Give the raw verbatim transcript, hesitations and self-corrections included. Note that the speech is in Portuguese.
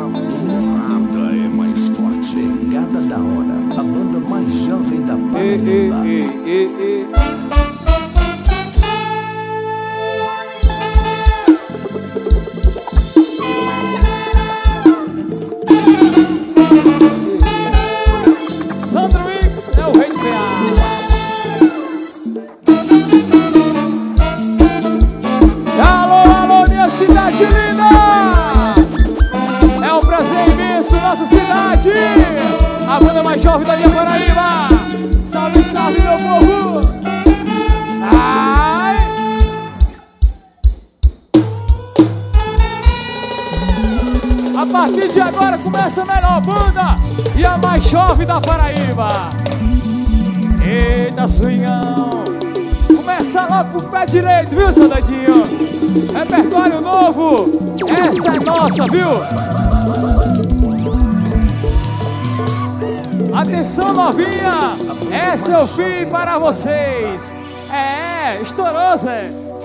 Nada é mais forte. Pegada da hora. A banda mais jovem da Paraíba. E, e, e, e, e. Cidade linda! É um prazer imenso, nossa cidade! A banda mais jovem da minha Paraíba! Salve, salve, meu povo! Ai! A partir de agora começa a melhor banda e a mais jovem da Paraíba! Eita, swingão! Começa logo pro pé direito, viu, soldadinho? Repertório novo, essa é nossa, viu? Atenção, novinha, esse é o fim para vocês. É, estourou, Zé.